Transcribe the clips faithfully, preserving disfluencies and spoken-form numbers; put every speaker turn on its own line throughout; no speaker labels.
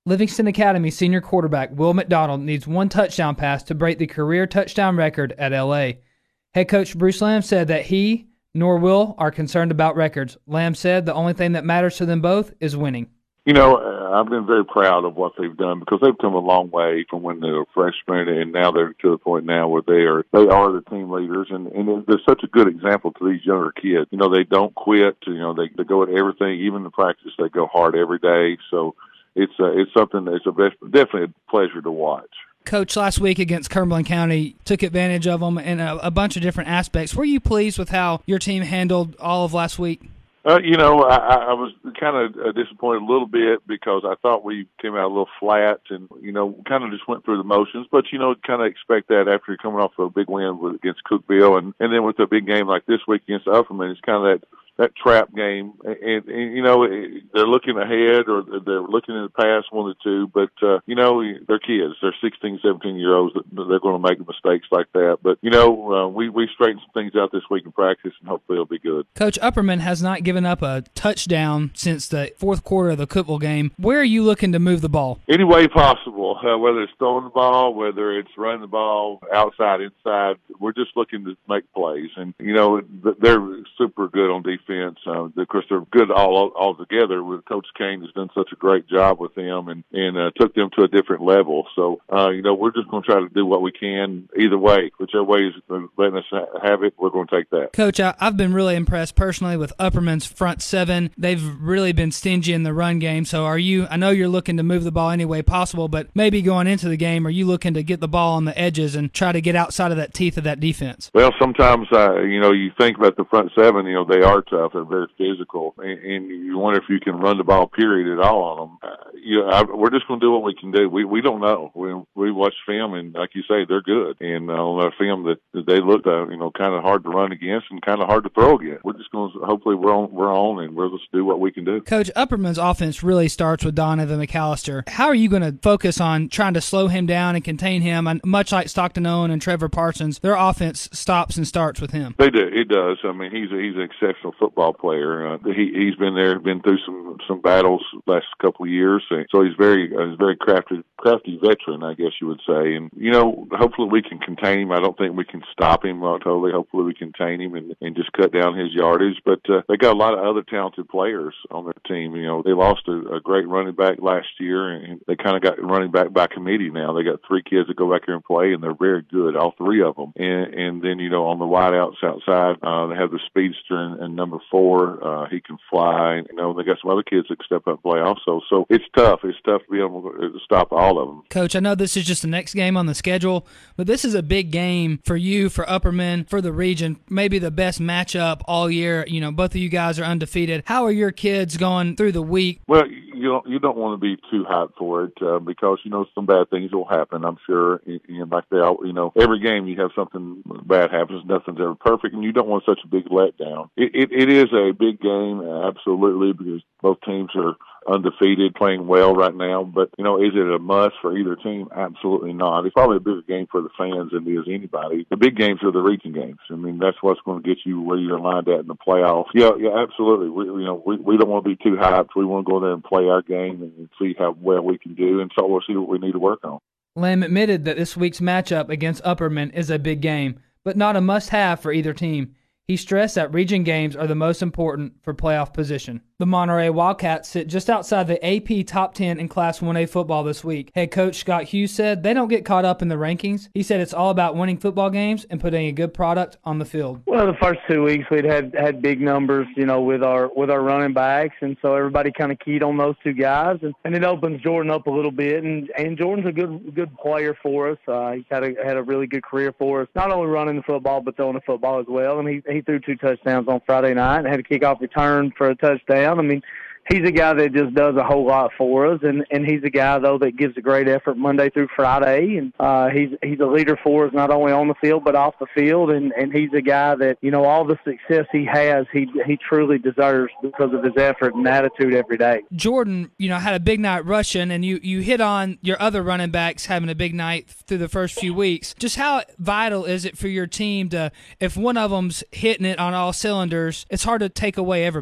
Livingston Academy senior quarterback Will McDonald needs one touchdown pass to break the career touchdown record at L A. Head coach Bruce Lamb said that he nor Will are concerned about records. Lamb said the only thing that matters to them both is winning.
You know, uh, I've been very proud of what they've done because they've come a long way from when they were freshmen, and now they're to the point now where they are they are the team leaders, and, and they're such a good example to these younger kids. You know, they don't quit. You know, they, they go at everything, even in practice. They go hard every day. So it's uh, it's something that's a best, definitely a pleasure to watch.
Coach, last week against Cumberland County, took advantage of them in a, a bunch of different aspects. Were you pleased with how your team handled all of last week?
Uh, you know, I, I was kind of uh, disappointed a little bit because I thought we came out a little flat and, you know, kind of just went through the motions. But, you know, kind of expect that after you're coming off a big win with, against Cookeville. And, and then with a big game like this week against Upperman, it's kind of that, that trap game. And, and, you know, they're looking ahead or they're looking in the past, one or two. But, uh, you know, they're kids. They're sixteen, seventeen-year-olds. They're going to make mistakes like that. But, you know, uh, we, we straightened some things out this week in practice, and hopefully it'll be good.
Coach, Upperman has not given up a touchdown since the fourth quarter of the Cookeville game. Where are you looking to move the ball?
Any way possible, uh, whether it's throwing the ball, whether it's running the ball outside, inside. We're just looking to make plays. And, you know, they're super good on defense. Uh, of course, they're good all all together. With Coach Kane has done such a great job with them and, and uh, took them to a different level. So, uh, you know, we're just going to try to do what we can either way. Whichever way is letting us have it, we're going to take that.
Coach, I, I've been really impressed personally with Upperman's front seven. They've really been stingy in the run game. So are you, I know you're looking to move the ball any way possible, but maybe going into the game, are you looking to get the ball on the edges and try to get outside of that teeth of that defense?
Well, sometimes, uh, you know, you think about the front seven, you know, they are tough. They're very physical, and, and you wonder if you can run the ball, period, at all on them. Uh, you know, I, we're just going to do what we can do. We we don't know. We we watch film, and like you say, they're good. And uh, on our film, that, that they look, uh, you know, kind of hard to run against and kind of hard to throw against. We're just going to hopefully we're on we're on, and we'll just do what we can do.
Coach, Upperman's offense really starts with Donovan McAllister. How are you going to focus on trying to slow him down and contain him? And much like Stockton Owen and Trevor Parsons, their offense stops and starts with him.
They do. It does. I mean, he's a, he's an exceptional football player. Uh, he he's been there, been through some some battles last couple of years, so he's very uh, he's very crafty crafty veteran, I guess you would say. And you know, hopefully we can contain him. I don't think we can stop him uh, totally. Hopefully we contain him and, and just cut down his yardage. But uh, they got a lot of other talented players on their team. You know, they lost a, a great running back last year, and they kind of got running back by committee now. They got three kids that go back here and play, and they're very good, all three of them. And, and then you know, on the wideouts outside, uh, they have the speedster and, and number four. Uh, he can fly. You know, they got some other kids that can step up and play also. So it's tough. It's tough to be able to stop all of them.
Coach, I know this is just the next game on the schedule, but this is a big game for you, for Upperman, for the region. Maybe the best matchup all year. You know, both of you guys are undefeated. How are your kids going through the week?
Well, you don't you don't want to be too hyped for it uh, because you know some bad things will happen. I'm sure. And like they all, you know, every game you have something bad happens. Nothing's ever perfect, and you don't want such a big letdown. It it, it is a big game, absolutely, because both teams are undefeated, playing well right now. But, you know, is it a must for either team? Absolutely not. It's probably a bigger game for the fans than it is anybody. The big games are the region games. I mean, that's what's going to get you where you're lined at in the playoffs. Yeah, yeah, absolutely. We, you know, we, we don't want to be too hyped. We want to go there and play our game and see how well we can do, and so we'll see what we need to work on.
Lamb admitted that this week's matchup against Upperman is a big game, but not a must-have for either team. He stressed that region games are the most important for playoff position. The Monterey Wildcats sit just outside the A P top ten in Class one A football this week. Head coach Scott Hughes said they don't get caught up in the rankings. He said it's all about winning football games and putting a good product on the field.
Well, the first two weeks we'd had had big numbers, you know, with our with our running backs, and so everybody kind of keyed on those two guys, and, and it opens Jordan up a little bit. And, and Jordan's a good good player for us. Uh, he's had a had a really good career for us, not only running the football but throwing the football as well. And he he threw two touchdowns on Friday night and had a kickoff return for a touchdown. I mean, he's a guy that just does a whole lot for us, and, and he's a guy, though, that gives a great effort Monday through Friday. And uh, he's he's a leader for us, not only on the field but off the field. And, and he's a guy that, you know, all the success he has, he he truly deserves because of his effort and attitude every day.
Jordan, you know, had a big night rushing, and you, you hit on your other running backs having a big night through the first few weeks. Just how vital is it for your team to, if one of them's hitting it on all cylinders, it's hard to take away everybody?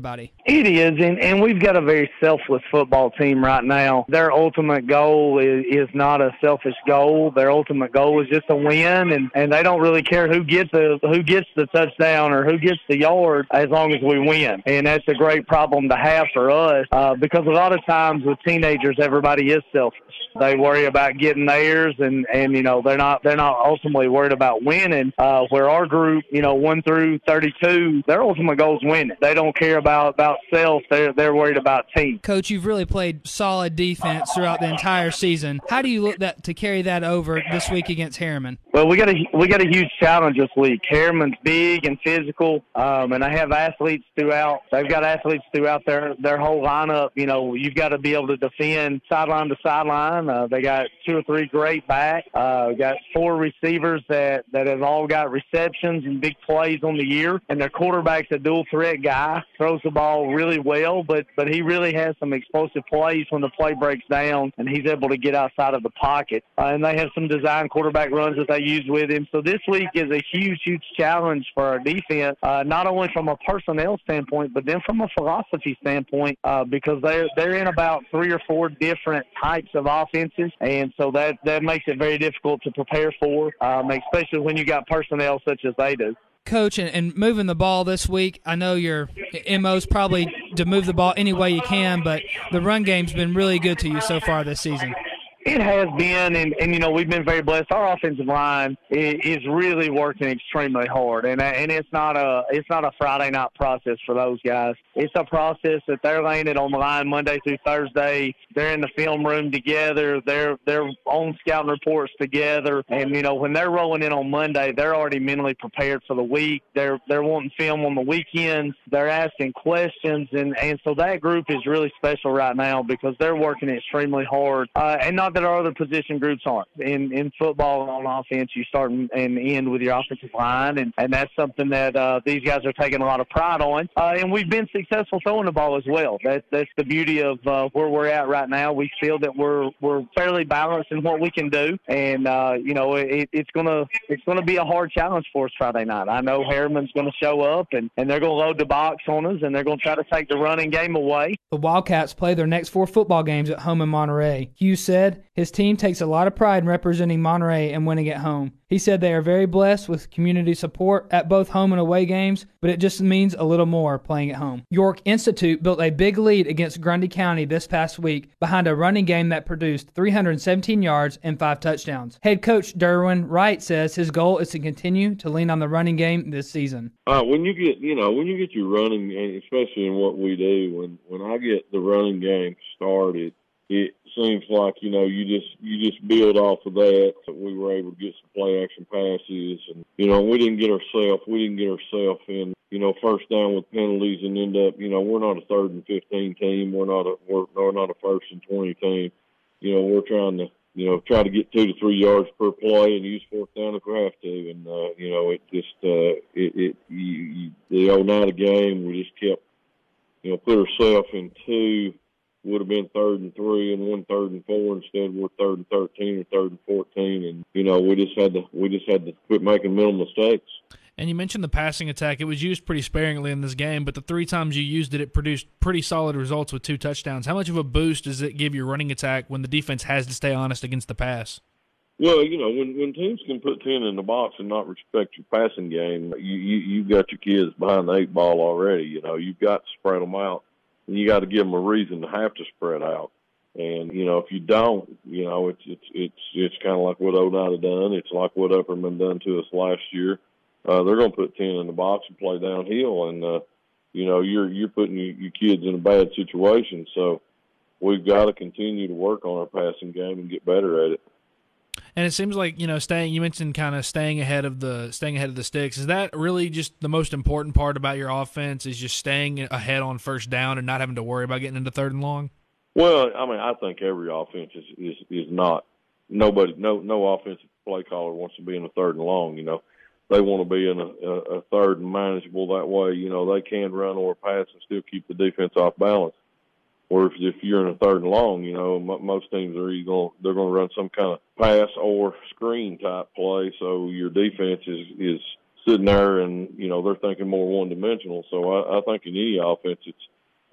It is, and, and we've got a very selfless football team right now. Their ultimate goal is, is not a selfish goal. Their ultimate goal is just to win, and, and they don't really care who gets the who gets the touchdown or who gets the yard as long as we win. And that's a great problem to have for us uh, because a lot of times with teenagers, everybody is selfish. They worry about getting theirs, and, and you know they're not they're not ultimately worried about winning. Uh, where our group, you know, one through thirty-two, their ultimate goal is winning. They don't care about about self. They're they're worried about team.
Coach, you've really played solid defense throughout the entire season. How do you look that to carry that over this week against Harriman?
Well, we got a we got a huge challenge this week. Harriman's big and physical, um, and they have athletes throughout. They've got athletes throughout their their whole lineup. You know, you've got to be able to defend sideline to sideline. Uh, they got two or three great backs. Uh, got four receivers that, that have all got receptions and big plays on the year. And their quarterback's a dual threat guy, throws the ball really well, but, but he really has some explosive plays when the play breaks down, and he's able to get outside of the pocket. Uh, and they have some design quarterback runs that they use with him. So this week is a huge, huge challenge for our defense, uh, not only from a personnel standpoint, but then from a philosophy standpoint, uh, because they're, they're in about three or four different types of offenses. And so that, that makes it very difficult to prepare for, um, especially when you got personnel such as they do.
Coach, and, and moving the ball this week, I know your M O is probably to move the ball any way you can, but the run game's been really good to you so far this season.
It has been, and, and you know, we've been very blessed. Our offensive line is, is really working extremely hard, and and it's not a it's not a Friday night process for those guys. It's a process that they're laying it on the line Monday through Thursday. They're in the film room together. They're they're on scouting reports together, and you know, when they're rolling in on Monday, they're already mentally prepared for the week. They're they're wanting film on the weekends. They're asking questions, and and so that group is really special right now because they're working extremely hard, uh, and not that our other position groups aren't. In in football on offense, you start and end with your offensive line, and, and that's something that uh, these guys are taking a lot of pride on. Uh, and we've been successful throwing the ball as well. That, that's the beauty of uh, where we're at right now. We feel that we're we're fairly balanced in what we can do, and uh, you know it, it's gonna it's gonna be a hard challenge for us Friday night. I know Harriman's gonna show up, and, and they're gonna load the box on us, and they're gonna try to take the running game away.
The Wildcats play their next four football games at home in Monterey. Hughes said his team takes a lot of pride in representing Monterey and winning at home. He said they are very blessed with community support at both home and away games, but it just means a little more playing at home. York Institute built a big lead against Grundy County this past week behind a running game that produced three hundred seventeen yards and five touchdowns. Head coach Derwin Wright says his goal is to continue to lean on the running game this season.
Uh, when you get, you know, when you get your running game, especially in what we do, when when I get the running game started, it seems like, you know, you just you just build off of that. We were able to get some play action passes, and you know, we didn't get ourselves we didn't get ourselves in, you know, first down with penalties and end up, you know, we're not a third and fifteen team. We're not a we're, we're not a first and twenty team. You know, we're trying to, you know, try to get two to three yards per play and use fourth down if we have to. And uh, you know, it just uh, it, it you, you, the old night of game, we just kept, you know, put ourselves in two. Would have been third and three and one third and four. Instead, we're third and thirteen or third and fourteen, and you know we just had to we just had to quit making mental mistakes.
And you mentioned the passing attack; it was used pretty sparingly in this game, but the three times you used it, it produced pretty solid results with two touchdowns. How much of a boost does it give your running attack when the defense has to stay honest against the pass?
Well, you know, when when teams can put ten in the box and not respect your passing game, you you you've got your kids behind the eight ball already. You know, you've got to spread them out. And you got to give them a reason to have to spread out. And, you know, if you don't, you know, it's it's it's it's kind of like what Oneida done. It's like what Upperman done to us last year. Uh, they're going to put ten in the box and play downhill. And, uh, you know, you're you're putting your, your kids in a bad situation. So we've got to continue to work on our passing game and get better at it.
And it seems like, you know, staying, you mentioned kind of staying ahead of the staying ahead of the sticks. Is that really just the most important part about your offense, is just staying ahead on first down and not having to worry about getting into third and long?
Well, I mean, I think every offense is, is, is not – nobody, no no offensive play caller wants to be in a third and long, you know. They want to be in a, a, a third and manageable. That way, you know, they can run or pass and still keep the defense off balance. Or if, if you're in a third and long, you know, m- most teams are either going they're going to run some kind of pass or screen type play. So your defense is, is sitting there, and you know they're thinking more one dimensional. So I, I think in any offense, it's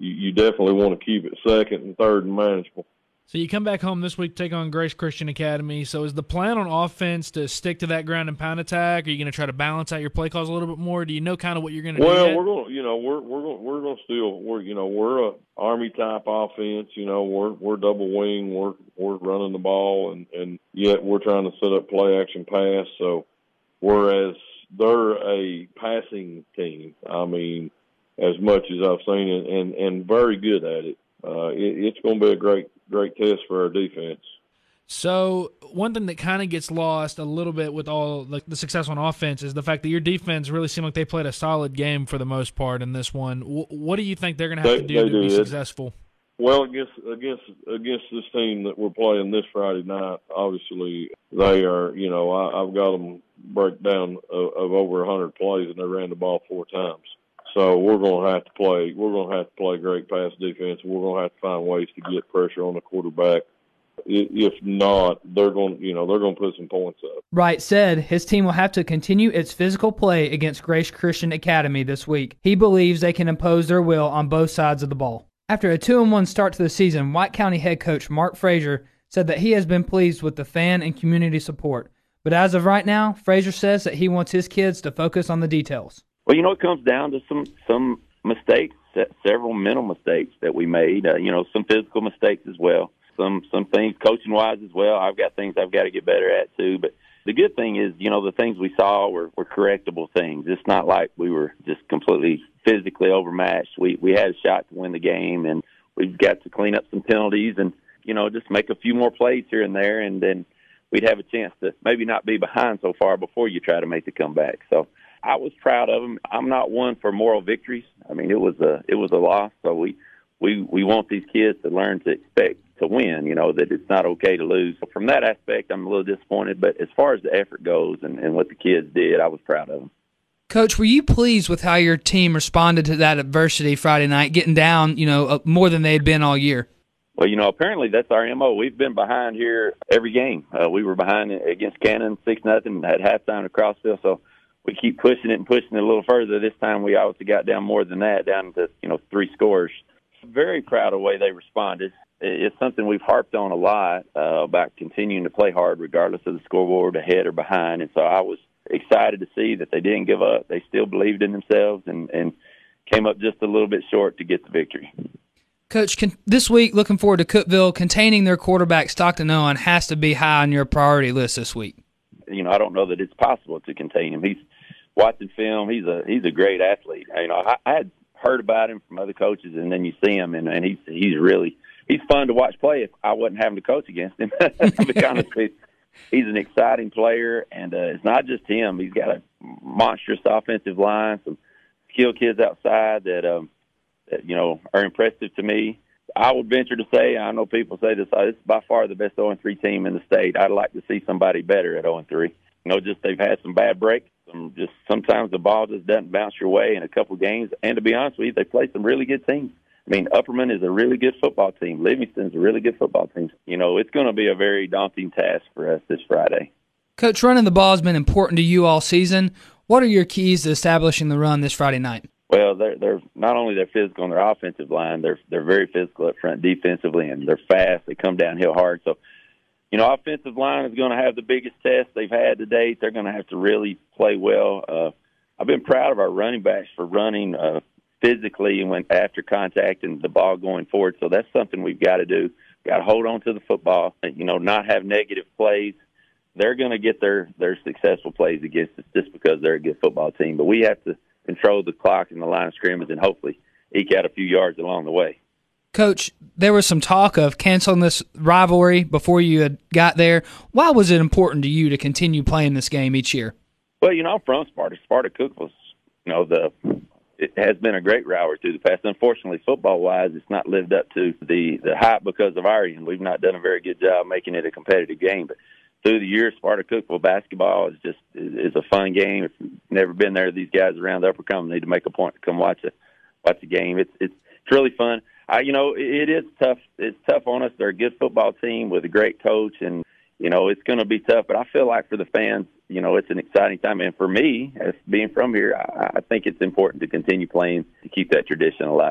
you, you definitely want to keep it second and third and manageable.
So you come back home this week, take on Grace Christian Academy. So is the plan on offense to stick to that ground and pound attack? Are you going to try to balance out your play calls a little bit more? Do you know kind of what you're going to
well,
do? Well,
we're going to, you know, we're we're going we're going to still we're you know we're a Army type offense. You know, we're we're double wing. We're we're running the ball, and and yet we're trying to set up play action pass. So whereas they're a passing team, I mean, as much as I've seen it, and and very good at it. Uh, it it's going to be a great. Great test for our defense.
So one thing that kind of gets lost a little bit with all like the success on offense is the fact that your defense really seemed like they played a solid game for the most part in this one. W- what do you think they're going to have
they,
to do to
did.
be successful?
Well, against against against this team that we're playing this Friday night, obviously they are. You know, I, I've got them breakdown of, of over one hundred plays, and they ran the ball four times. So we're going to have to play. We're going to have to play great pass defense. We're going to have to find ways to get pressure on the quarterback. If not, they're going. You know, they're going to put some points up.
Wright said his team will have to continue its physical play against Grace Christian Academy this week. He believes they can impose their will on both sides of the ball. After a two and one start to the season, White County head coach Mark Frazier said that he has been pleased with the fan and community support. But as of right now, Frazier says that he wants his kids to focus on the details.
Well, you know, it comes down to some some mistakes, several mental mistakes that we made. Uh, you know, some physical mistakes as well. Some some things coaching wise as well. I've got things I've got to get better at too. But the good thing is, you know, the things we saw were, were correctable things. It's not like we were just completely physically overmatched. We we had a shot to win the game, and we've got to clean up some penalties and, you know, just make a few more plays here and there, and then we'd have a chance to maybe not be behind so far before you try to make the comeback. So I was proud of them. I'm not one for moral victories. I mean, it was a it was a loss. So we we we want these kids to learn to expect to win. You know, that it's not okay to lose. So from that aspect, I'm a little disappointed. But as far as the effort goes and, and what the kids did, I was proud of them.
Coach, were you pleased with how your team responded to that adversity Friday night, getting down, you know, more than they had been all year?
Well, you know, apparently that's our M O. We've been behind here every game. Uh, we were behind against Cannon six nothing at halftime at Crossville. So we keep pushing it and pushing it a little further. This time we obviously got down more than that, down to, you know, three scores. Very proud of the way they responded. It's something we've harped on a lot uh, about continuing to play hard regardless of the scoreboard, ahead or behind. And so I was excited to see that they didn't give up. They still believed in themselves and, and came up just a little bit short to get the victory.
Coach, can, this week, looking forward to Cookeville, containing their quarterback Stockton Owen has to be high on your priority list this week.
You know, I don't know that it's possible to contain him. He's watching film. He's a he's a great athlete. You know, I, I had heard about him from other coaches, and then you see him, and, and he's he's really he's fun to watch play. If I wasn't having to coach against him, to be honest with you, he's an exciting player, and uh, it's not just him. He's got a monstrous offensive line, some skilled kids outside that um, that you know are impressive to me. I would venture to say, I know people say this, uh, this is by far the best oh and three team in the state. I'd like to see somebody better at oh and three. You know, just they've had some bad breaks. Some just sometimes the ball just doesn't bounce your way in a couple games. And to be honest with you, they play some really good teams. I mean, Upperman is a really good football team. Livingston's a really good football team. You know, it's going to be a very daunting task for us this Friday.
Coach, running the ball has been important to you all season. What are your keys to establishing the run this Friday night?
Well, they're they're not only they're physical on their offensive line, they're they're very physical up front defensively, and they're fast. They come downhill hard. So, you know, offensive line is going to have the biggest test they've had to date. They're going to have to really play well. Uh, I've been proud of our running backs for running uh, physically and went after contact and the ball going forward. So that's something we've got to do. Got to hold on to the football. You know, not have negative plays. They're going to get their their successful plays against us just because they're a good football team. But we have to control the clock and the line of scrimmage and hopefully eke out a few yards along the way.
Coach, there was some talk of canceling this rivalry before you had got there. Why was it important to you to continue playing this game each year?
Well, you know, I'm from Sparta. Sparta Cookeville, you know, the it has been a great rivalry through the past. Unfortunately, football-wise, it's not lived up to the, the hype because of our end. We've not done a very good job making it a competitive game, but through the years, Sparta Cookeville basketball is just is a fun game. If you've never been there, these guys around the Upper Common need to make a point to come watch a watch a game. It's it's it's really fun. I, you know, it, it is tough. It's tough on us. They're a good football team with a great coach, and you know it's going to be tough. But I feel like for the fans, you know, it's an exciting time. And for me, as being from here, I, I think it's important to continue playing to keep that tradition alive.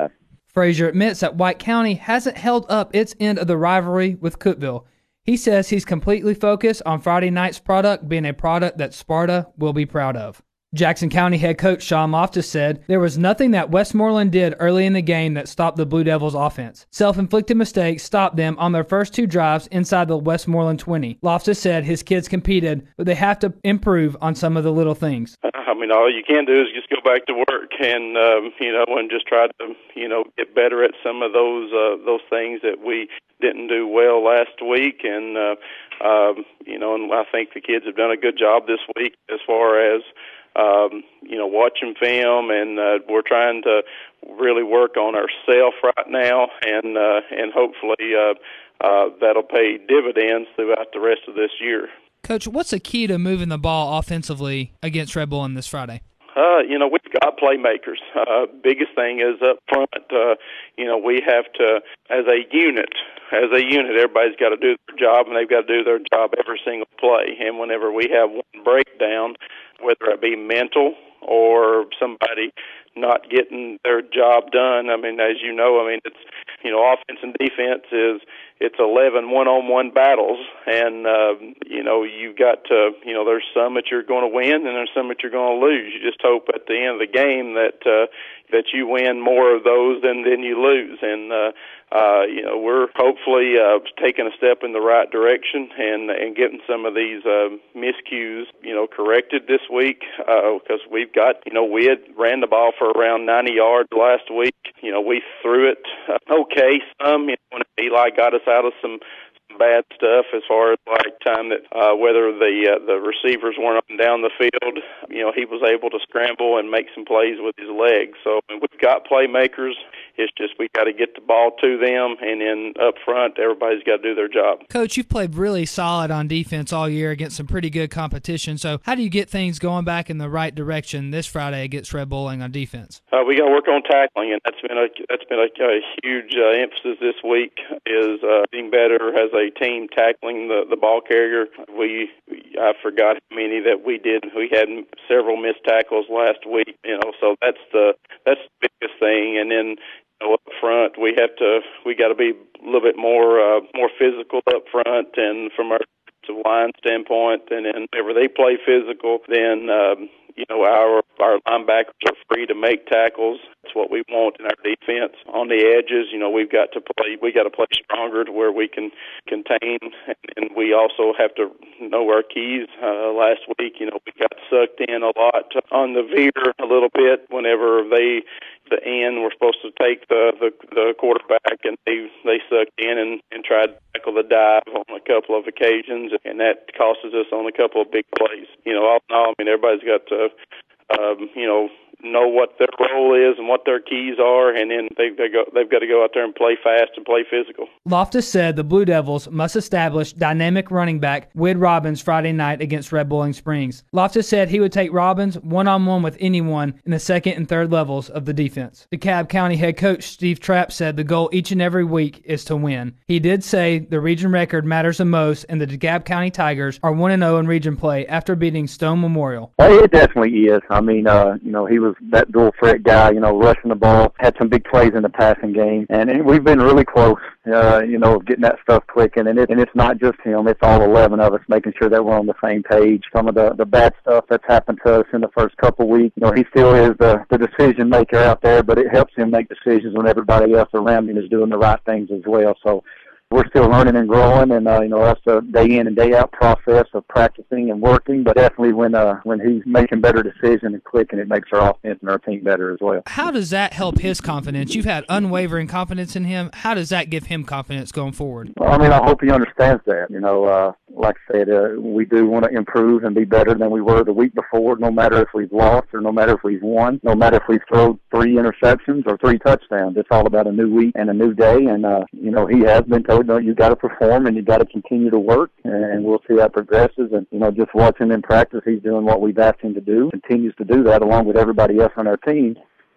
Frazier admits that White County hasn't held up its end of the rivalry with Cookeville. He says he's completely focused on Friday night's product being a product that Sparta will be proud of. Jackson County head coach Sean Loftus said there was nothing that Westmoreland did early in the game that stopped the Blue Devils offense. Self-inflicted mistakes stopped them on their first two drives inside the Westmoreland twenty. Loftus said his kids competed, but they have to improve on some of the little things.
I mean, all you can do is just go back to work and, um, you know, and just try to, you know, get better at some of those uh, those things that we didn't do well last week. And, uh, um, you know, and I think the kids have done a good job this week as far as, Um, you know, watching film, and uh, we're trying to really work on ourselves right now, and uh, and hopefully uh, uh, that'll pay dividends throughout the rest of this year.
Coach, what's the key to moving the ball offensively against Red Bull on this Friday?
Uh, you know, we've got playmakers. Uh, biggest thing is up front. Uh, you know, we have to, as a unit, as a unit, everybody's got to do their job, and they've got to do their job every single play. And whenever we have one breakdown, whether it be mental or somebody not getting their job done, I mean, as you know, I mean, it's, you know, offense and defense is, it's eleven one-on-one battles, and, uh, you know, you've got to, you know, there's some that you're going to win and there's some that you're going to lose. You just hope at the end of the game that, uh, that you win more of those than, than you lose. And, uh, uh, you know, we're hopefully uh, taking a step in the right direction and and getting some of these uh, miscues, you know, corrected this week because uh, we've got, you know, we had ran the ball for around ninety yards last week. You know, we threw it uh, okay some. You know, when Eli got us out of some bad stuff as far as like time that uh, whether the uh, the receivers weren't up and down the field, you know, he was able to scramble and make some plays with his legs. So I mean, we've got playmakers. It's just we got to get the ball to them, and then up front, everybody's got to do their job.
Coach, you've played really solid on defense all year against some pretty good competition. So how do you get things going back in the right direction this Friday against Red Bowling on defense?
Uh, we got to work on tackling, and that's been a that's been a, a huge uh, emphasis this week. Is uh, getting better as a team tackling the, the ball carrier. We I forgot how many that we did. We had several missed tackles last week. You know, so that's the that's the biggest thing, and then. Up front, we have to. We got to be a little bit more uh, more physical up front, and from our line standpoint, and then whenever they play physical, then um, you know our our linebackers are free to make tackles. That's what we want in our defense. On the edges, you know, we've got to play. We got to play stronger to where we can contain, and we also have to know our keys. Uh, last week, you know, we got sucked in a lot on the veer a little bit whenever they. The end, we're supposed to take the, the the quarterback, and they they sucked in and, and tried to tackle the dive on a couple of occasions, and that cost us on a couple of big plays. You know, all in all, I mean, everybody's got to, um, you know, know what their role is and what their keys are, and then they, they go, they've got to go out there and play fast and play physical.
Loftus said the Blue Devils must establish dynamic running back Wid Robbins Friday night against Red Bowling Springs. Loftus said he would take Robbins one-on-one with anyone in the second and third levels of the defense. DeKalb County head coach Steve Trapp said the goal each and every week is to win. He did say the region record matters the most, and the DeKalb County Tigers are one and oh in region play after beating Stone Memorial.
Well, it definitely is. I mean, uh, you know, he was that dual threat guy, you know, rushing the ball, had some big plays in the passing game, and, and we've been really close, uh, you know, getting that stuff clicking, and, it, and it's not just him, it's all eleven of us making sure that we're on the same page. Some of the, the bad stuff that's happened to us in the first couple of weeks, you know, he still is the, the decision maker out there, but it helps him make decisions when everybody else around him is doing the right things as well. So we're still learning and growing, and uh, you know that's a day in and day out process of practicing and working. But definitely when uh, when he's making better decisions and clicking, it makes our offense and our team better as well.
How does that help his confidence? You've had unwavering confidence in him. How does that give him confidence going forward?
Well, I mean, I hope he understands that. You know, uh, like I said, uh, we do want to improve and be better than we were the week before. No matter if we've lost or no matter if we've won, no matter if we've thrown three interceptions or three touchdowns. It's all about a new week and a new day. And uh, you know, he has been told, no, you got to perform and you got to continue to work, and we'll see how it progresses. And you know, just watching him in practice, he's doing what we've asked him to do, continues to do that along with everybody else on our team.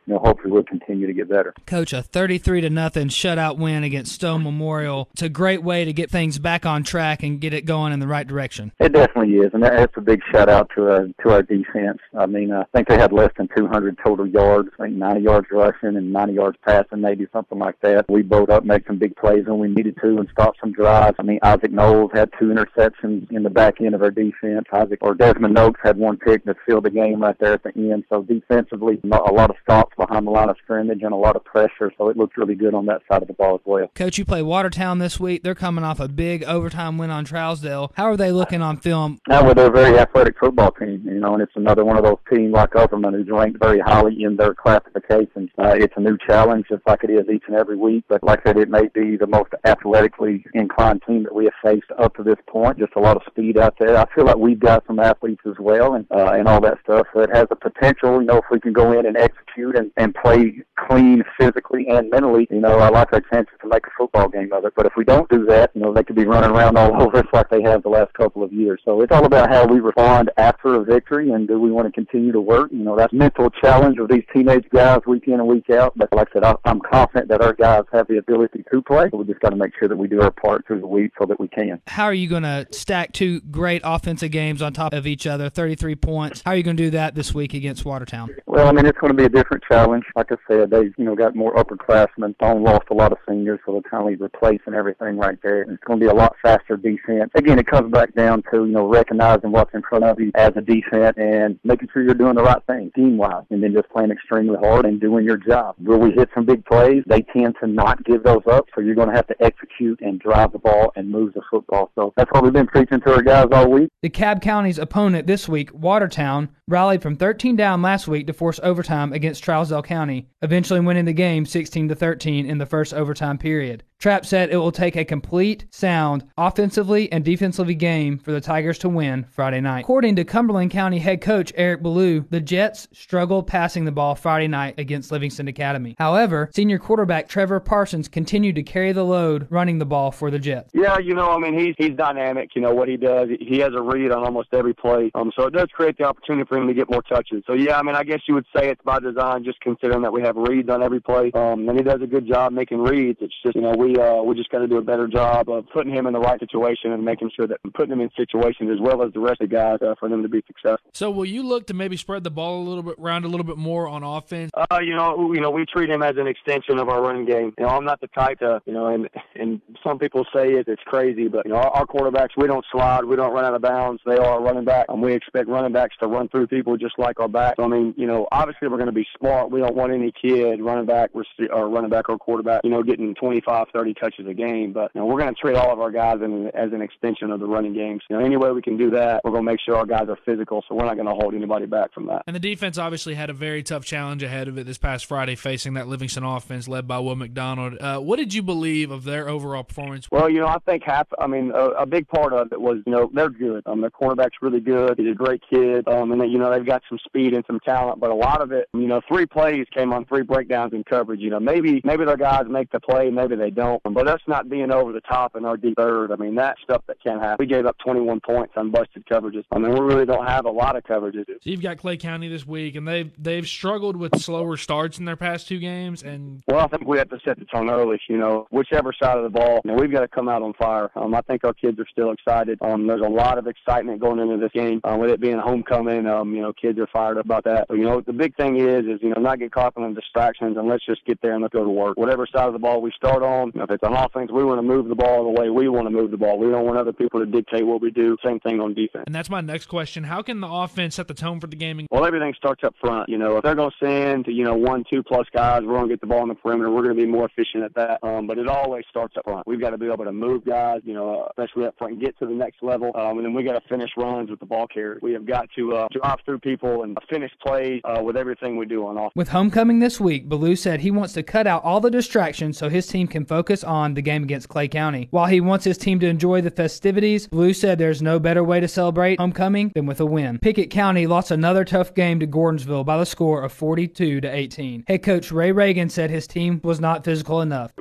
you know, hopefully we'll continue to get better.
Coach, a thirty-three to nothing shutout win against Stone Memorial. It's a great way to get things back on track and get it going in the right direction.
It definitely is, and that's a big shout out to our to our defense. I mean, I think they had less than two hundred total yards, I think ninety yards rushing and ninety yards passing, maybe something like that. We bowed up, made some big plays when we needed to, and stopped some drives. I mean, Isaac Knowles had two interceptions in the back end of our defense. Isaac or Desmond Noakes had one pick that sealed the game right there at the end. So defensively, a lot of stops behind the line of scrimmage and a lot of pressure. So it looked really good on that side of the ball as well.
Coach, you play Watertown this week. They're coming off a big overtime win on Trousdale. How are they looking on film?
Now, well, they're a very athletic football team, you know, and it's another one of those teams like Upperman who's ranked very highly in their classifications. Uh, it's a new challenge, just like it is each and every week. But like I said, it may be the most athletically inclined team that we have faced up to this point. Just a lot of speed out there. I feel like we've got some athletes as well, and uh, and all that stuff. So it has the potential, you know, if we can go in and execute and, and play clean physically and mentally, you know, I like our chances to make a football game of it. But if we don't do that, you know, they could be running around all over us like they have the last couple of years. So it's all about how we respond after a victory, and do we want to continue to work? You know, that's a mental challenge of these teenage guys week in and week out. But like I said, I'm confident that our guys have the ability to play. So we just got to make sure that we do our part through the week so that we can.
How are you going to stack two great offensive games on top of each other, thirty-three points? How are you going to do that this week against Watertown?
Well, I mean, it's going to be a different challenge. Like I said, they, you know, got more upperclassmen. Stone lost a lot of seniors, so they're kind of replacing everything right there. And it's going to be a lot faster defense. Again, it comes back down to, you know, recognizing what's in front of you as a defense and making sure you're doing the right thing team-wise, and then just playing extremely hard and doing your job. Will we hit some big plays? They tend to not give those up, so you're going to have to execute and drive the ball and move the football. So that's what we've been preaching to our guys all week.
DeKalb County's opponent this week, Watertown, rallied from thirteen down last week to force overtime against Trousdale County, eventually winning the game sixteen to thirteen in the first overtime period. Trapp said it will take a complete, sound, offensively and defensively game for the Tigers to win Friday night. According to Cumberland County head coach Eric Ballou, the Jets struggled passing the ball Friday night against Livingston Academy. However, senior quarterback Trevor Parsons continued to carry the load running the ball for the Jets.
Yeah, you know, I mean, he's he's dynamic. You know what he does. He has a read on almost every play. Um, so it does create the opportunity for him to get more touches. So yeah, I mean, I guess you would say it's by design, just considering that we have reads on every play. Um, and he does a good job making reads. It's just, you know, we uh we just got to do a better job of putting him in the right situation and making sure that putting him in situations as well as the rest of the guys uh, for them to be successful.
So will you look to maybe spread the ball a little bit around a little bit more on offense?
Uh, you know, you know, we treat him as an extension of our running game. You know, I'm not the type to, you know, and and some people say it, it's crazy, but you know, our, our quarterbacks, we don't slide, we don't run out of bounds. They are running back, and we expect running backs to run through people just like our backs. So, I mean, you know, obviously we're going to be smart. We don't want any kid running back or running back or quarterback, you know, getting twenty-five, thirty touches a game. But you know, we're going to treat all of our guys in, as an extension of the running games. You know, any way we can do that, we're going to make sure our guys are physical, so we're not going to hold anybody back from that.
And the defense obviously had a very tough challenge ahead of it this past Friday, facing that Livingston offense led by Will McDonald. Uh, what did you believe of their overall performance?
Well, you know, I think half, I mean, a, a big part of it was, you know, they're good. Um, their cornerback's really good. He's a great kid. Um, and, they, you know, they've got some speed and some talent, but a lot of it, you know, three plays came on three breakdowns in coverage. You know, maybe maybe their guys make the play, maybe they don't. But that's not being over the top in our deep third. I mean, that's stuff that can't happen. We gave up twenty-one points on busted coverages. I mean, we really don't have a lot of coverages.
So you've got Clay County this week, and they've, they've struggled with slower starts in their past two games. And
Well, I think we have to set the tone early. You know, whichever side of the ball, you know, we've got to come out on fire. Um, I think our kids are still excited. Um, there's a lot of excitement going into this game. Um, with it being homecoming, um, you know, kids are fired up about that. So, you know, the big thing is, is, you know, not get caught in the distractions, and let's just get there and let's go to work. Whatever side of the ball we start on, you know, if it's on offense, we want to move the ball the way we want to move the ball. We don't want other people to dictate what we do. Same thing on defense.
And that's my next question. How can the offense set the tone for the game?
Well, everything starts up front. You know, if they're going to send, you know, one, two plus guys, we're going to get the ball on the perimeter. We're going to be more efficient at that. Um, but it always starts up front. We've got to be able to move guys, you know, especially up front, and get to the next level. Um, and then we got to finish runs with the ball carrier. We have got to uh, drive through people and finish plays uh, with everything we do on offense.
With homecoming this week, Ballou said he wants to cut out all the distractions so his team can focus on the game against Clay County. While he wants his team to enjoy the festivities, Ballou said there's no better way to celebrate homecoming than with a win. Pickett County lost another tough game to Gordonsville by the score of forty-two to eighteen. Head coach Ray Reagan said his team was not physical enough.
We just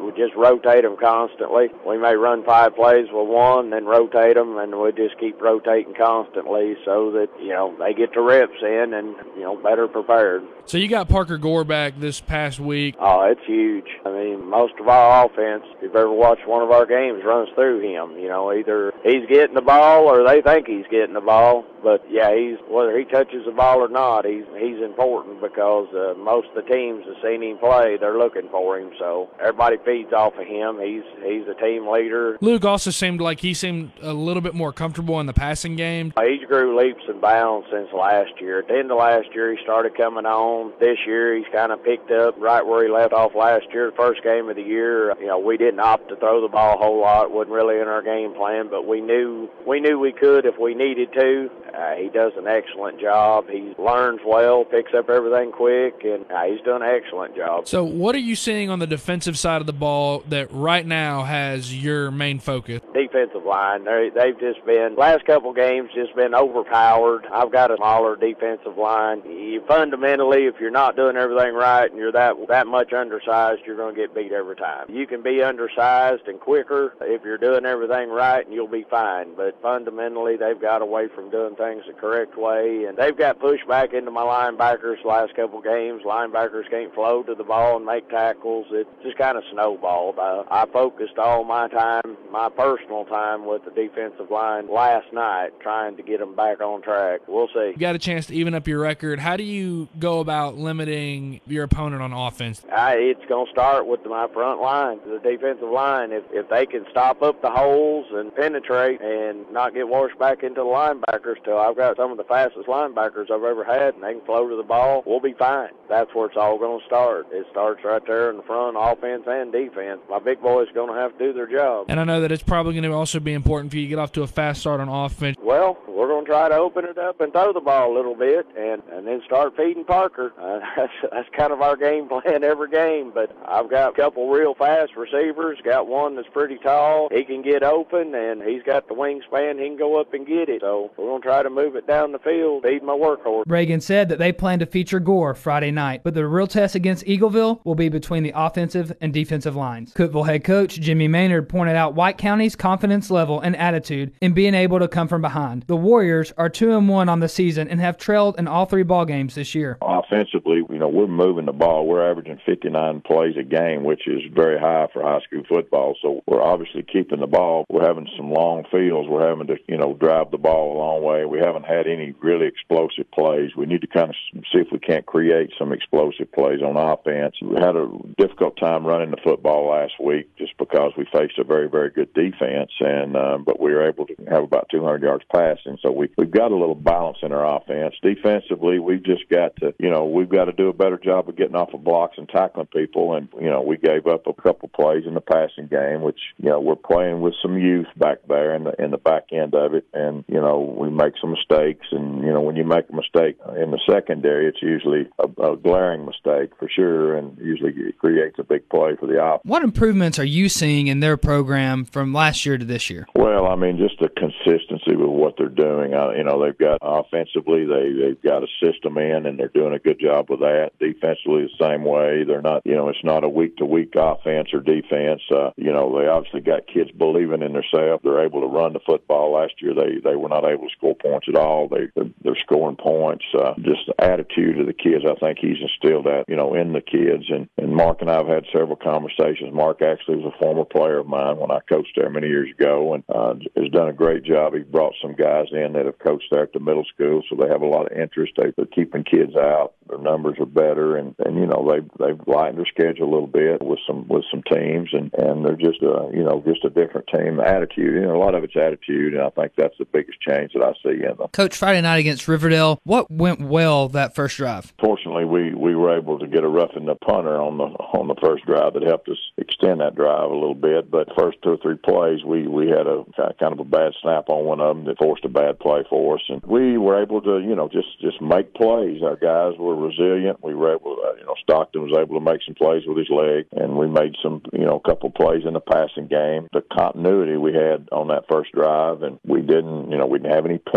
rotate them constantly. We may run five plays with one, then rotate them, and we just keep rotating constantly so that, you know, they get the reps in and, you know, better prepared.
So you got Parker Gore back this past week.
Oh, it's huge. I mean, most of our offense, if you've ever watched one of our games, runs through him. You know, either he's getting the ball or they think he's getting the ball. But, yeah, he's whether he touches the ball or not, he's he's important because uh, most of the teams have seen him play. They're looking for him. So everybody feeds off of him. He's he's a team leader.
Luke also seemed like he seemed a little bit more comfortable in the passing game.
He's grew leaps and bounds since last year. At the end of last year, he started coming on. This year, he's kind of picked up right where he left off last year. The first game of the year, you know, we didn't opt to throw the ball a whole lot. It wasn't really in our game plan, but we knew we knew we could if we needed to. Uh, he does an excellent job. He learns well, picks up everything quick, and uh, he's done an excellent job.
So what are you seeing on the defensive side of the ball that right now has your main focus?
Defensive line. They, they've just been, last couple games, just been overpowered. I've got a smaller defensive line. You fundamentally, if you're not doing everything right and you're that that much undersized, you're going to get beat every time. You can be undersized and quicker if you're doing everything right, and you'll be fine. But fundamentally, they've got away from doing things the correct way, and they've got pushed back into my linebackers the last couple games. Linebackers can't flow to the ball and make tackles. It just kind of snowballed. I, I focused all my time, my personal time, with the defensive line last night, trying to get them back on track. We'll see.
You got a chance to even up your record. How do you go about limiting your opponent on offense?
I, it's going to start with my front line, the defensive line. If if they can stop up the holes and penetrate and not get washed back into the linebackers, till I've got some of the fastest linebackers I've ever had, and they can flow to the ball, we'll be fine. That's where it's all going to start. It starts right there in the front, offense and defense. My big boys are going to have to do their job.
And I know that it's probably going to also be important for you to get off to a fast start on offense.
Well, we're going to try to open it up and throw the ball a little bit, and, and then start feeding Parker. Uh, that's, that's kind of our game plan every game, but I've got a couple real fast receivers, got one that's pretty tall. He can get open, and he's got the wingspan. He can go up and get it. So we're going to try to move it down the field, feed my workhorse.
Reagan said that they plan to feature Gore Friday night, but the real test against Eagleville will be between the offensive and defensive lines. Cookeville head coach Jimmy Maynard pointed out White County's confidence level and attitude in being able to come from behind. The Warriors are two and one on the season and have trailed in all three ball games this year.
Offensively, you know, we're moving the ball. We're averaging fifty-nine plays a game, which is very high for high school football. So we're obviously keeping the ball. We're having some long fields. We're having to, you know, drive the ball a long way. We haven't had any really explosive plays. We need to kind of see if we can't create some explosive plays on offense. We had a difficult time running the football last week just because we faced a very, very good defense, and uh, but we were able to have about two hundred yards passing. So we, we've got a little balance in our offense. Defensively, we've just got to, you know, we've got to do a better job of getting off of blocks and tackling people. And, you know, we gave up a couple plays in the passing game, which, you know, we're playing with some youth back there in the, in the back end of it. And, you know, we make some mistakes. And, you know, when you make a mistake in the secondary, it's usually a, a glaring mistake for sure, and usually it creates a big play for the offense.
What improvements are you seeing in their program from last year to this year?
Well, I mean, just the consistency with what they're doing. Uh, you know, they've got offensively, they, they've got a system in, and they're doing a good job with that. Defensively, the same way. They're not, you know, it's not a week-to-week offense or defense. Uh, you know, they obviously got kids believing in themselves. They're able to run the football. Last year, they, they were not able to score points at all. They, they're, they're scoring points. Uh, just the attitude of the kids, I think he's instilled that, you know, in the kids. And, and Mark and I have had several conversations. Mark actually was a former player of mine when I coached there many years ago, and uh, has done a great job. He brought some guys in that have coached there at the middle school, so they have a lot of interest. They, they're keeping kids out. Their numbers are better, and, and you know, they've they've lightened their schedule a little bit with some with some teams, and, and they're just a, you know, just a different team. Attitude, you know, a lot of it's attitude, and I think that's the biggest change that I see in them.
Coach, Friday night against Riverdale, what went well that first drive?
Fortunately, we, we were able to get a roughing the punter on the on the first drive that helped us extend that drive a little bit. But first two or three plays, we, we had a kind of a bad snap on one of them that forced a bad play for us, and we were able to, you know, just just make plays. Our guys were resilient. We were able to, you know, Stockton was able to make some plays with his leg, and we made some, you know, a couple plays in the passing game. The continuity we had on that first drive, and we didn't, you know, we didn't have any penalties.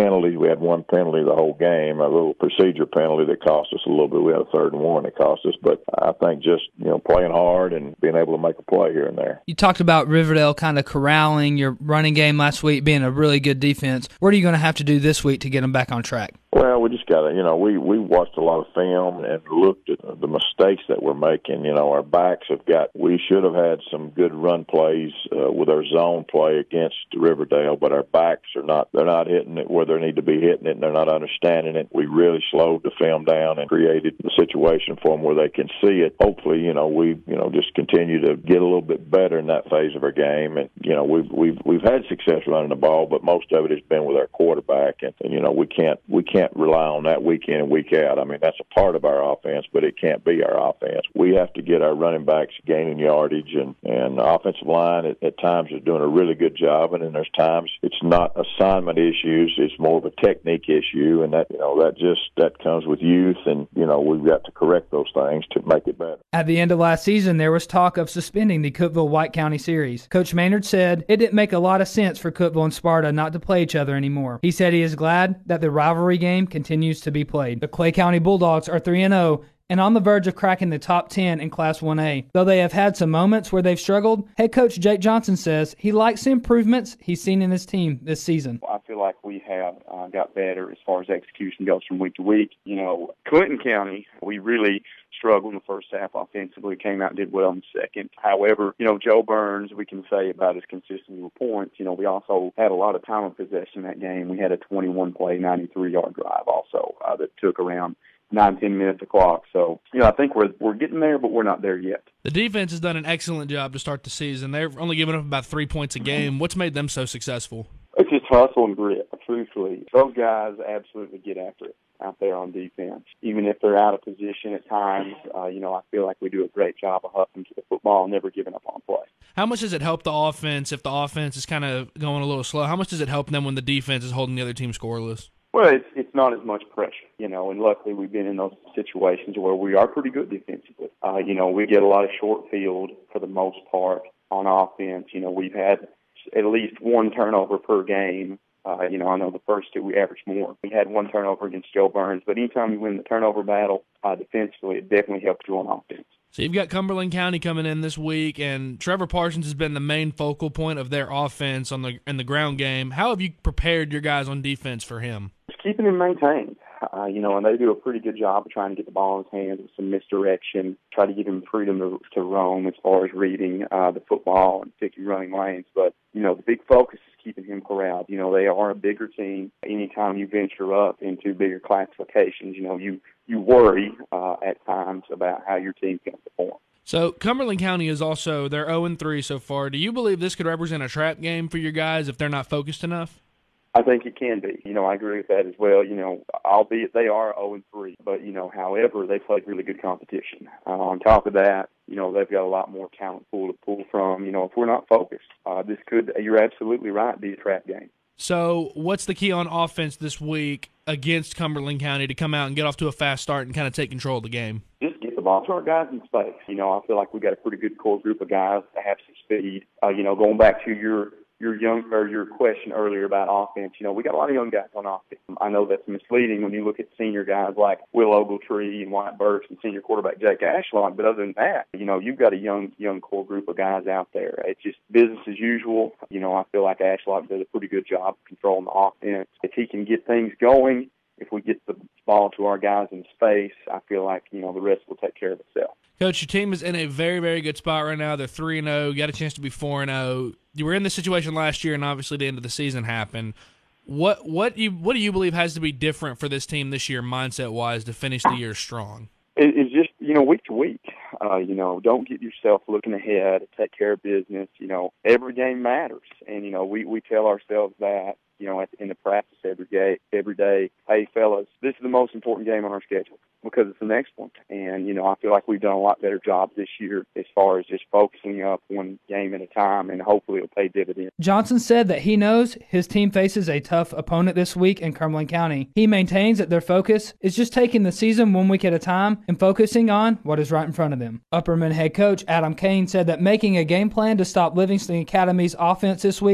penalties. We had one penalty the whole game, a little procedure penalty that cost us a little bit. We had a third and one that cost us. But I think just, you know, playing hard and being able to make a play here and there.
You talked about Riverdale kind of corralling your running game last week, being a really good defense. What are you going to have to do this week to get them back on track?
Well, we just got to, you know, we, we watched a lot of film and looked at the mistakes that we're making. You know, our backs have got, we should have had some good run plays uh, with our zone play against Riverdale, but our backs are not, they're not hitting it where they need to be hitting it, and they're not understanding it. We really slowed the film down and created a situation for them where they can see it. Hopefully, you know, we, you know, just continue to get a little bit better in that phase of our game. And, you know, we've, we've, we've had success running the ball, but most of it has been with our quarterback. And, and you know, we can't, we can't rely on that week in and week out. I mean, that's a part of our offense, but it can't be our offense. We have to get our running backs gaining yardage, and, and the offensive line at, at times is doing a really good job, and then there's times it's not assignment issues, it's more of a technique issue, and that, you know, that just, that comes with youth, and, you know, we've got to correct those things to make it better.
At the end of last season, there was talk of suspending the Cookeville-White County series. Coach Maynard said it didn't make a lot of sense for Cookeville and Sparta not to play each other anymore. He said he is glad that the rivalry game continues to be played. The Clay County Bulldogs are three and oh and on the verge of cracking the top ten in Class one A. Though they have had some moments where they've struggled, head coach Jake Johnson says he likes the improvements he's seen in his team this season.
I feel like we have uh, got better as far as execution goes from week to week. You know, Clinton County, we really struggled in the first half offensively, came out and did well in the second. However, you know, Joe Burns, we can say about as consistent with points. You know, we also had a lot of time of possession in that game. We had a twenty-one play, ninety-three yard drive also uh, that took around nine, ten minutes a clock. So, you know, I think we're we're getting there, but we're not there yet.
The defense has done an excellent job to start the season. They've only given up about three points a game. What's made them so successful?
It's just hustle and grit, truthfully. Those guys absolutely get after it out there on defense. Even if they're out of position at times, uh, you know, I feel like we do a great job of hustling to the football and never giving up on play.
How much does it help the offense if the offense is kind of going a little slow? How much does it help them when the defense is holding the other team scoreless?
Well, it's it's not as much pressure, you know, and luckily we've been in those situations where we are pretty good defensively. Uh, you know, we get a lot of short field for the most part on offense. You know, we've had at least one turnover per game. Uh, you know, I know the first two we averaged more. We had one turnover against Joe Burns, but anytime you win the turnover battle uh, defensively, it definitely helps you on offense.
So you've got Cumberland County coming in this week, and Trevor Parsons has been the main focal point of their offense on the in the ground game. How have you prepared your guys on defense for him?
Just keeping him maintained. Uh, you know, and they do a pretty good job of trying to get the ball in his hands with some misdirection, try to give him freedom to, to roam as far as reading uh, the football and picking running lanes. But, you know, the big focus is keeping him corralled. You know, they are a bigger team. Anytime you venture up into bigger classifications, you know, you, you worry uh, at times about how your team's going to perform.
So Cumberland County is also, they're oh and three so far. Do you believe this could represent a trap game for your guys if they're not focused enough?
I think it can be. You know, I agree with that as well. You know, albeit they are oh and three, but, you know, however, they played really good competition. Uh, on top of that, you know, they've got a lot more talent pool to pull from. You know, if we're not focused, uh, this could, you're absolutely right, be a trap game.
So what's the key on offense this week against Cumberland County to come out and get off to a fast start and kind of take control of the game?
Just get the ball to our guys in space. You know, I feel like we've got a pretty good core group of guys that have some speed. Uh, you know, going back to your your young or your question earlier about offense, you know, we got a lot of young guys on offense. I know that's misleading when you look at senior guys like Will Ogletree and Wyatt Burks and senior quarterback Jake Ashlock, but other than that, you know, you've got a young young core group of guys out there. It's just business as usual. You know, I feel like Ashlock does a pretty good job of controlling the offense. If he can get things going, if we get the ball to our guys in space, I feel like, you know, the rest will take care of itself.
Coach, your team is in a very, very good spot right now. They're three and oh, got a chance to be four and oh. You were in this situation last year, and obviously the end of the season happened. What what you what do you believe has to be different for this team this year, mindset-wise, to finish the year strong?
It, it's just, you know, week to week. Uh, you know, don't get yourself looking ahead. Take care of business. You know, every game matters. And, you know, we, we tell ourselves that, you know, at, in the practice every day, every day, hey, fellas, this is the most important game on our schedule because it's the next one. And, you know, I feel like we've done a lot better job this year as far as just focusing up one game at a time, and hopefully it'll pay dividends.
Johnson said that he knows his team faces a tough opponent this week in Cumberland County. He maintains that their focus is just taking the season one week at a time and focusing on what is right in front of them. Upperman head coach Adam Kane said that making a game plan to stop Livingston Academy's offense this week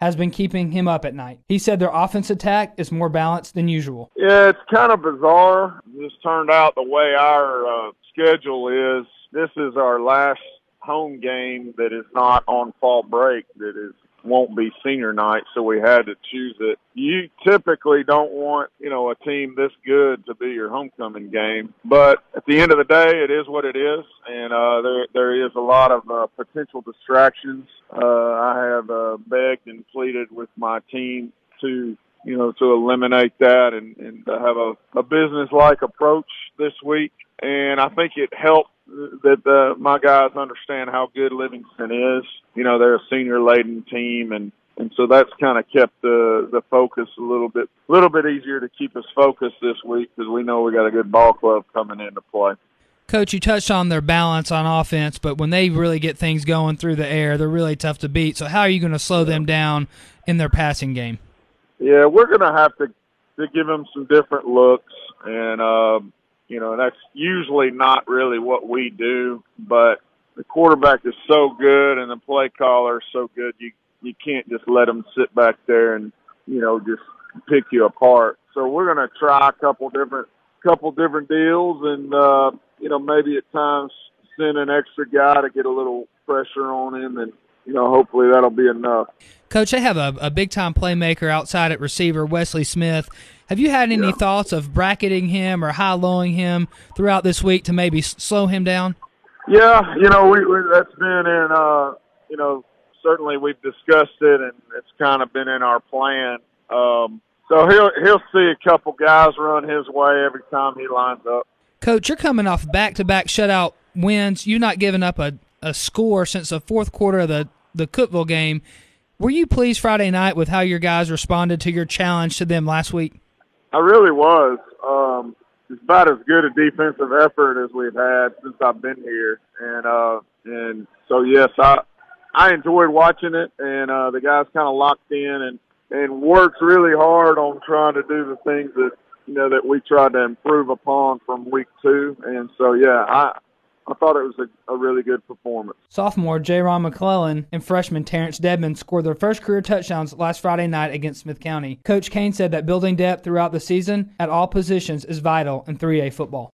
has been keeping him up at night. He said their offense attack is more balanced than usual.
Yeah, it's kind of bizarre. This turned out the way our uh, schedule is. This is our last home game that is not on fall break, that is won't be senior night, so we had to choose it. You typically don't want, you know, a team this good to be your homecoming game, but at the end of the day, it is what it is, and uh, there there is a lot of uh, potential distractions. Uh, I have uh, begged and pleaded with my team to, you know, to eliminate that and, and to have a, a business-like approach this week, and I think it helped that uh, my guys understand how good Livingston is. You know, they're a senior-laden team, and, and so that's kind of kept the the focus a little bit little bit easier to keep us focused this week because we know we got a good ball club coming into play.
Coach, you touched on their balance on offense, but when they really get things going through the air, they're really tough to beat. So how are you going to slow them down in their passing game?
Yeah, we're going to have to to give them some different looks, and um, you know, that's usually not really what we do, but the quarterback is so good and the play caller is so good, you you can't just let them sit back there and, you know, just pick you apart. So we're going to try a couple different couple different deals and, uh, you know, maybe at times send an extra guy to get a little pressure on him, and, you know, hopefully that'll be enough.
Coach, they have a, a big-time playmaker outside at receiver, Wesley Smith. Have you had any yeah. thoughts of bracketing him or high-lowing him throughout this week to maybe slow him down?
Yeah, you know, we, we that's been in, uh, you know, certainly we've discussed it, and it's kind of been in our plan. Um, so he'll he'll see a couple guys run his way every time he lines up.
Coach, you're coming off back-to-back shutout wins. You've not given up a, a score since the fourth quarter of the, the Cookeville game. Were you pleased Friday night with how your guys responded to your challenge to them last week?
I really was. Um, it's about as good a defensive effort as we've had since I've been here, and uh, and so yes, I I enjoyed watching it, and uh, the guys kind of locked in and and worked really hard on trying to do the things that you know that we tried to improve upon from week two, and so yeah, I. I thought it was a, a really good performance.
Sophomore J-Ron McClellan and freshman Terrence Dedman scored their first career touchdowns last Friday night against Smith County. Coach Kane said that building depth throughout the season at all positions is vital in three A football.